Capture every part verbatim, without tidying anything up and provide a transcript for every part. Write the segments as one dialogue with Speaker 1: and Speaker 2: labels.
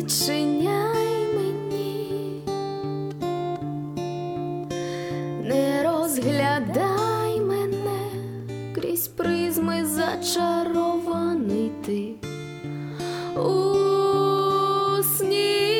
Speaker 1: відчиняй мені, не розглядай мене крізь призми, зачарований ти у сні,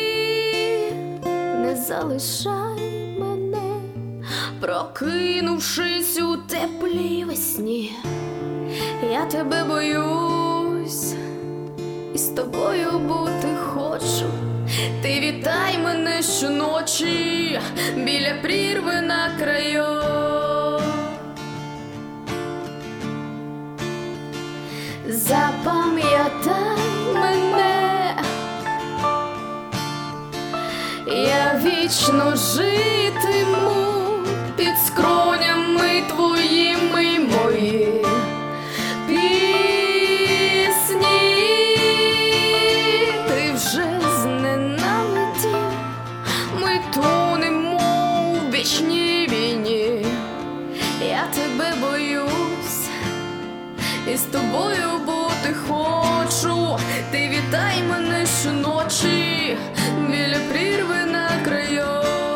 Speaker 1: не залишай мене, прокинувшись у теплій весні. Я тебе боюсь, і з тобою бути хочу. Ти вітай мене щоночі біля прірви на краю. Запам'ятай мене, я вічно житиму під скронями твоїми й мої пісні. Ти вже зненавидів, ми тонемо у вічній війні. Я тебе боюсь, і з тобою бути хочу. Ти вітай мене щоночі біля прірви на краю.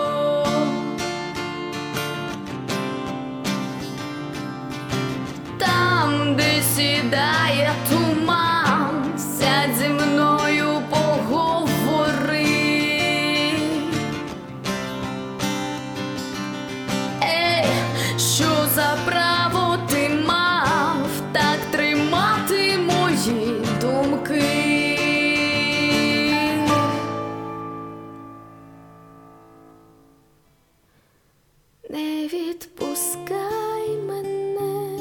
Speaker 1: Там, де сідає туман, сядь зі мною поговори. Ей, що за право ти мав так тримати мої думки? Не відпускай мене,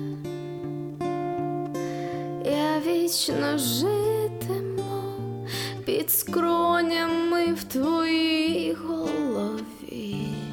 Speaker 1: я вічно житиму під скронями в твоїй голові.